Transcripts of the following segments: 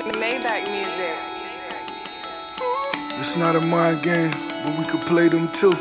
Maybach music. It's not a mind game, but we could play them too.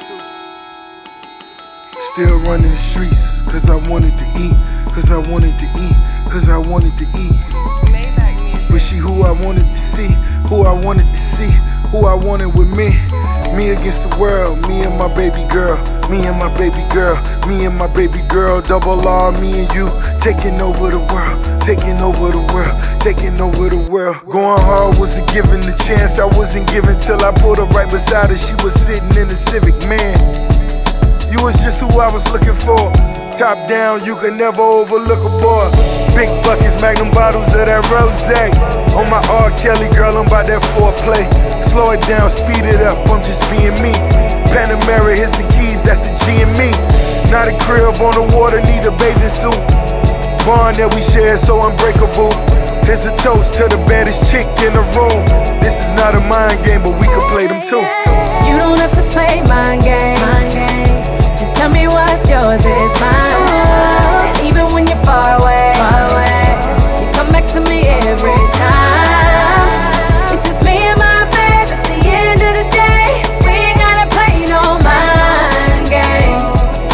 Still running the streets, cause I wanted to eat, cause I wanted to eat, cause I wanted to eat. Maybach music. But she who I wanted to see, who I wanted to see, who I wanted with me. Me against the world, me and my baby girl, me and my baby girl, me and my baby girl. Double R, me and you, taking over the world, taking over the world, taking over the world. Going hard wasn't given the chance, I wasn't given till I pulled up right beside her. She was sitting in the Civic, man. You was just who I was looking for. Top down, you can never overlook a boy. Big buckets, magnum bottles of that rosé. On my R. Kelly, girl, I'm about that foreplay. Slow it down, speed it up, I'm just being me. Panamera, here's the keys, that's the G and me. Not a crib on the water, need a bathing suit. Bond that we share, so unbreakable. Here's a toast to the baddest chick in the room. This is not a mind game, but we can play them too. You don't have to play mind games. Just tell me what's yours is mine. And even when you're far away, you come back to me every time. It's just me and my babe. At the end of the day, we ain't gotta play no mind games.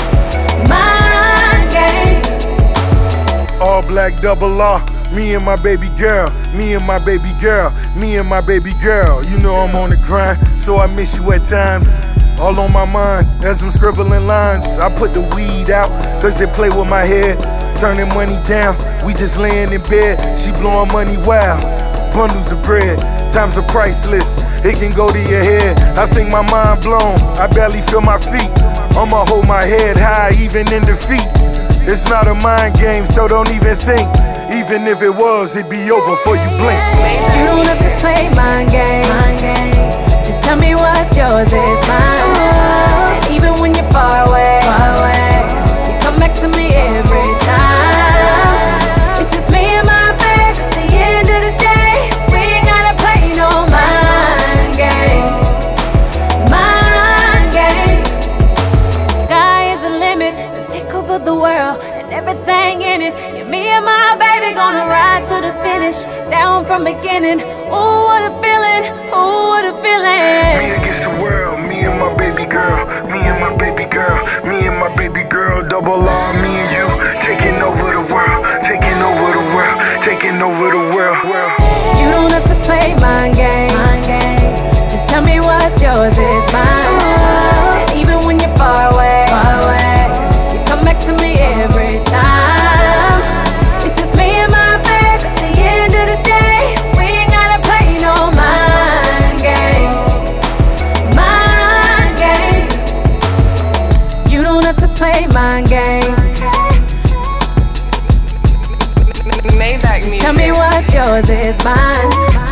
Mind games. All black, double R. Me and my baby girl, me and my baby girl, me and my baby girl. You know I'm on the grind, so I miss you at times. All on my mind, as I'm scribbling lines. I put the weed out, cause it play with my head. Turning money down, we just laying in bed. She blowing money wild, bundles of bread. Times are priceless, it can go to your head. I think my mind blown, I barely feel my feet. I'ma hold my head high, even in defeat. It's not a mind game, so don't even think. Even if it was, it'd be over before you blink. You don't have to play mind games. Just tell me what's yours is mine. And even when you're far away, you come back to me every time. It's just me and my babe. At the end of the day, we ain't gotta play no mind games. Mind games. The sky is the limit. Let's take over the world and everything in it. Yeah, me and my baby gonna ride to the finish, down from beginning. Ooh, what a feeling, ooh, what a feeling. Me against the world, me and my baby girl, me and my baby girl, me and my baby girl. Double R, me and you, taking over the world, taking over the world, taking over the world. You don't have to play mind games. Just tell me what's yours is mine. And even when you're far away, you come back to me every time. It's just me and my babe. At the end of the day, we ain't gotta play no mind games. Mind games. You don't have to play mind games. Maybach music. Just tell me what's yours is mine.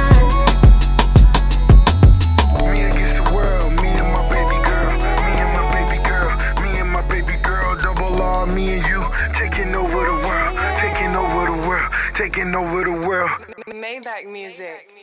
Me against the world, me and my baby girl, me and my baby girl, me and my baby girl. Double R, me and you, taking over the world, taking over the world, taking over the world. Maybach music.